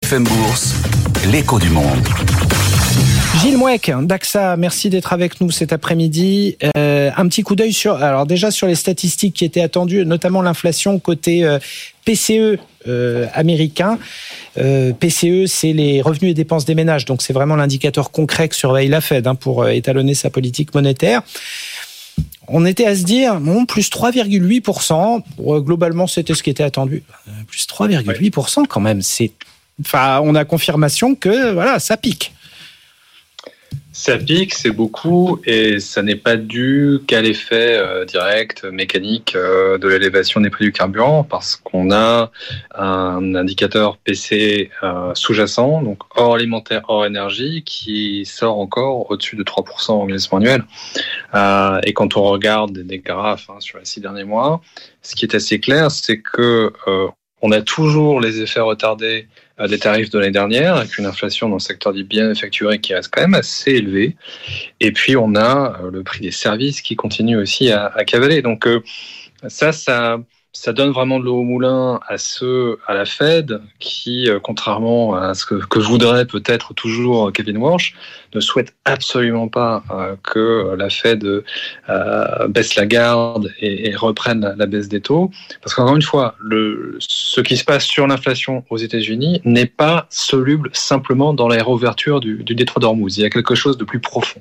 BFM Bourse, l'écho du monde. Gilles Mouek d'AXA, merci d'être avec nous cet après-midi. Un petit coup d'œil sur les statistiques qui étaient attendues, notamment l'inflation côté PCE américain. PCE, c'est les revenus et dépenses des ménages, donc c'est vraiment l'indicateur concret que surveille la Fed pour étalonner sa politique monétaire. On était à se dire, plus 3,8%. Globalement, c'était ce qui était attendu. Plus 3,8% quand même. On a confirmation que ça pique. Ça pique, c'est beaucoup, et ça n'est pas dû qu'à l'effet direct, mécanique de l'élévation des prix du carburant, parce qu'on a un indicateur PC sous-jacent, donc hors alimentaire, hors énergie, qui sort encore au-dessus de 3% en glissement annuel. Et quand on regarde des graphes sur les 6 derniers mois, ce qui est assez clair, c'est que on a toujours les effets retardés des tarifs de l'année dernière, avec une inflation dans le secteur des biens manufacturés qui reste quand même assez élevée. Et puis, on a le prix des services qui continue aussi à cavaler. Donc, ça donne vraiment de l'eau au moulin à la Fed qui, contrairement à ce que voudrait peut-être toujours Kevin Warsh, ne souhaite absolument pas que la Fed baisse la garde et reprenne la baisse des taux. Parce qu'encore une fois, ce qui se passe sur l'inflation aux États-Unis n'est pas soluble simplement dans la réouverture du détroit d'Ormuz. Il y a quelque chose de plus profond.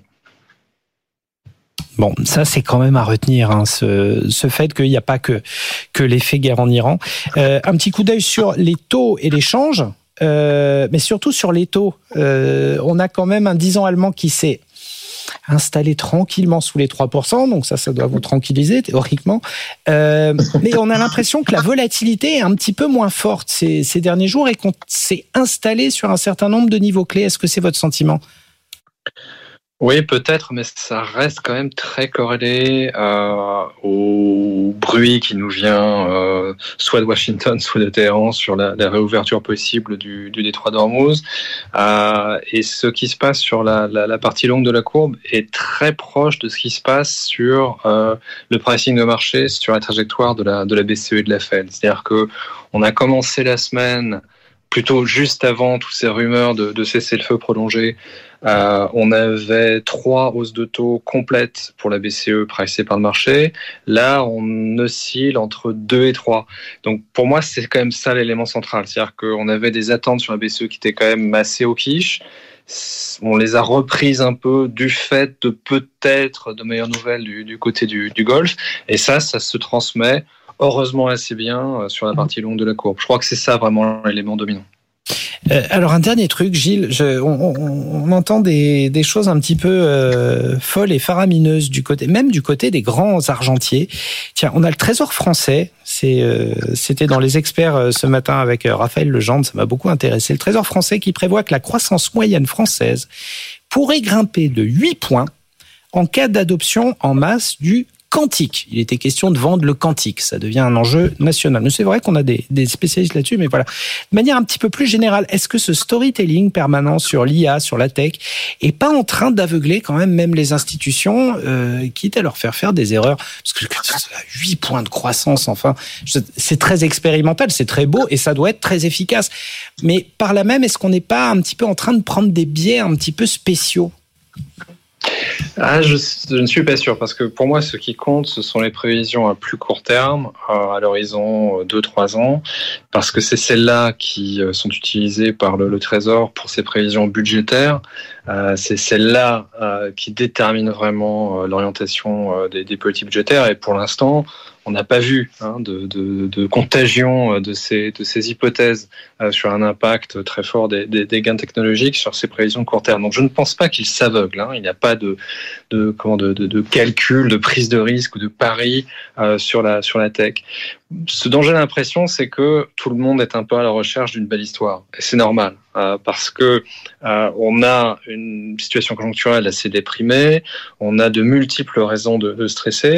Bon, ça c'est quand même à retenir, ce fait qu'il n'y a pas que l'effet guerre en Iran. Un petit coup d'œil sur les taux et les changes, mais surtout sur les taux. On a quand même un 10 ans allemand qui s'est installé tranquillement sous les 3%, donc ça doit vous tranquilliser théoriquement. Mais on a l'impression que la volatilité est un petit peu moins forte ces derniers jours et qu'on s'est installé sur un certain nombre de niveaux clés. Est-ce que c'est votre sentiment ? Oui, peut-être, mais ça reste quand même très corrélé au bruit qui nous vient soit de Washington, soit de Téhéran sur la réouverture possible du détroit d'Ormuz. Et ce qui se passe sur la partie longue de la courbe est très proche de ce qui se passe sur le pricing de marché, sur la trajectoire de la BCE et de la Fed. C'est-à-dire que on a commencé la semaine plutôt juste avant toutes ces rumeurs de cessez-le-feu prolongé. On avait 3 hausses de taux complètes pour la BCE pricées par le marché. Là, on oscille entre 2 et 3. Donc, pour moi, c'est quand même ça l'élément central. C'est-à-dire qu'on avait des attentes sur la BCE qui étaient quand même assez au quiche. On les a reprises un peu du fait de peut-être de meilleures nouvelles du côté du Golfe. Et ça se transmet heureusement assez bien sur la partie longue de la courbe. Je crois que c'est ça vraiment l'élément dominant. Alors un dernier truc, Gilles, on entend des choses un petit peu folles et faramineuses du côté des grands argentiers. Tiens, on a le Trésor français, c'était dans les experts ce matin avec Raphaël Legendre, ça m'a beaucoup intéressé. Le Trésor français qui prévoit que la croissance moyenne française pourrait grimper de 8 points en cas d'adoption en masse du quantique. Il était question de vendre le quantique. Ça devient un enjeu national. Mais c'est vrai qu'on a des spécialistes là-dessus, mais voilà. De manière un petit peu plus générale, est-ce que ce storytelling permanent sur l'IA, sur la tech, est pas en train d'aveugler quand même les institutions, quitte à leur faire des erreurs? Parce que 8 points de croissance, c'est très expérimental, c'est très beau et ça doit être très efficace. Mais par là même, est-ce qu'on n'est pas un petit peu en train de prendre des biais un petit peu spéciaux? Je ne suis pas sûr, parce que pour moi, ce qui compte, ce sont les prévisions à plus court terme, à l'horizon 2-3 ans, parce que c'est celles-là qui sont utilisées par le Trésor pour ses prévisions budgétaires. C'est celles-là qui déterminent vraiment l'orientation des politiques budgétaires. Et pour l'instant, on n'a pas vu de contagion de ces hypothèses sur un impact très fort des gains technologiques sur ces prévisions de court terme. Donc je ne pense pas qu'ils s'aveuglent. Il n'y a pas de calcul, de prise de risque ou de pari sur la tech. Ce dont j'ai l'impression, c'est que tout le monde est un peu à la recherche d'une belle histoire. Et c'est normal, parce que on a une situation conjoncturelle assez déprimée, on a de multiples raisons de stresser,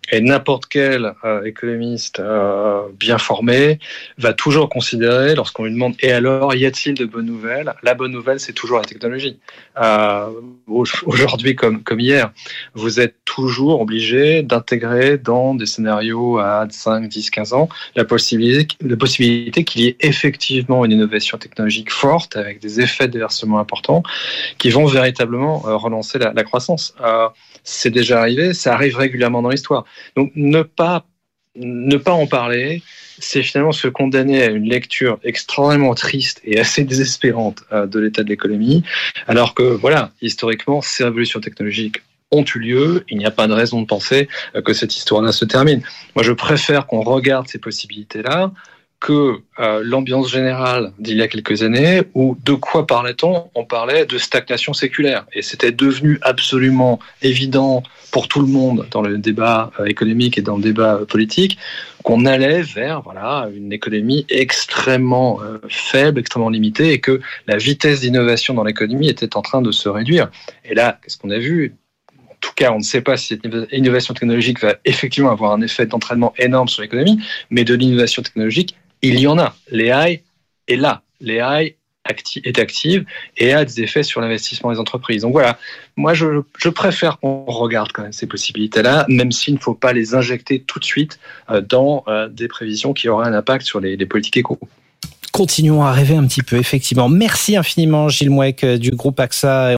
Et n'importe quel économiste bien formé va toujours considérer, lorsqu'on lui demande « Et alors, y a-t-il de bonnes nouvelles ?» La bonne nouvelle, c'est toujours la technologie. Aujourd'hui comme hier, vous êtes toujours obligé d'intégrer dans des scénarios à 5, 10, 15 ans la possibilité qu'il y ait effectivement une innovation technologique forte avec des effets de déversement importants qui vont véritablement relancer la croissance. C'est déjà arrivé, ça arrive régulièrement dans l'histoire. Donc ne pas en parler, c'est finalement se condamner à une lecture extrêmement triste et assez désespérante de l'état de l'économie, alors que voilà, historiquement, ces révolutions technologiques ont eu lieu, il n'y a pas de raison de penser que cette histoire-là se termine. Moi, je préfère qu'on regarde ces possibilités-là que l'ambiance générale d'il y a quelques années, où de quoi parlait-on ? On parlait de stagnation séculaire. Et c'était devenu absolument évident pour tout le monde dans le débat économique et dans le débat politique qu'on allait vers une économie extrêmement faible, extrêmement limitée, et que la vitesse d'innovation dans l'économie était en train de se réduire. Et là, qu'est-ce qu'on a vu ? En tout cas, on ne sait pas si cette innovation technologique va effectivement avoir un effet d'entraînement énorme sur l'économie, mais de l'innovation technologique, il y en a. L'AI est là. L'AI est active et a des effets sur l'investissement des entreprises. Donc voilà, moi je préfère qu'on regarde quand même ces possibilités-là, même s'il ne faut pas les injecter tout de suite dans des prévisions qui auraient un impact sur les politiques éco. Continuons à rêver un petit peu, effectivement. Merci infiniment Gilles Mouek du groupe AXA.